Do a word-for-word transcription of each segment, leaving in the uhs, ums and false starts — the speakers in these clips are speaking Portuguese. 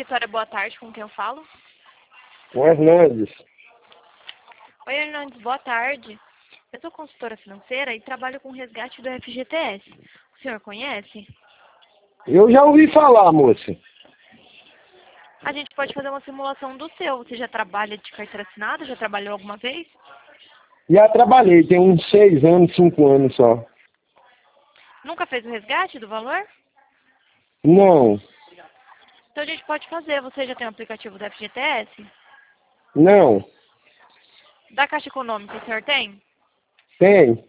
Vitória, boa tarde, com quem eu falo? Com Hernandes. Oi, Hernandes, boa tarde. Eu sou consultora financeira e trabalho com resgate do F G T S. O senhor conhece? Eu já ouvi falar, moça. A gente pode fazer uma simulação do seu. Você já trabalha de carteira assinada? Já trabalhou alguma vez? Já trabalhei, tem uns seis anos, cinco anos só. Nunca fez o resgate do valor? Não, Então a gente pode fazer. Você já tem o aplicativo do F G T S? não, Da Caixa Econômica, o senhor tem? tem.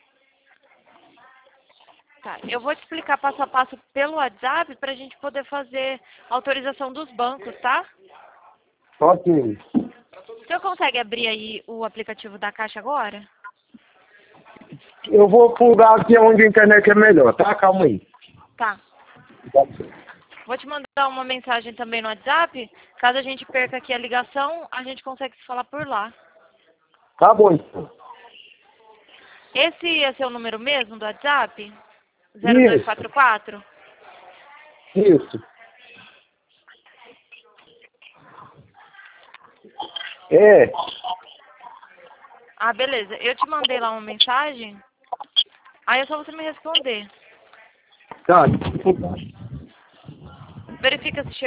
Tá, eu vou te explicar passo a passo pelo WhatsApp para a gente poder fazer autorização dos bancos, tá? Ok. O senhor consegue abrir aí o aplicativo da Caixa agora? Eu vou plugar aqui onde a internet é melhor, tá? Calma aí. Tá. Vou te mandar uma mensagem também no WhatsApp. Caso a gente perca aqui a ligação, a gente consegue se falar por lá. Tá bom, então. Esse é seu número mesmo do WhatsApp? zero dois quatro quatro? Isso. É. Ah, beleza. Eu te mandei lá uma mensagem. Aí é só você me responder. Tá. Verifica se chegou.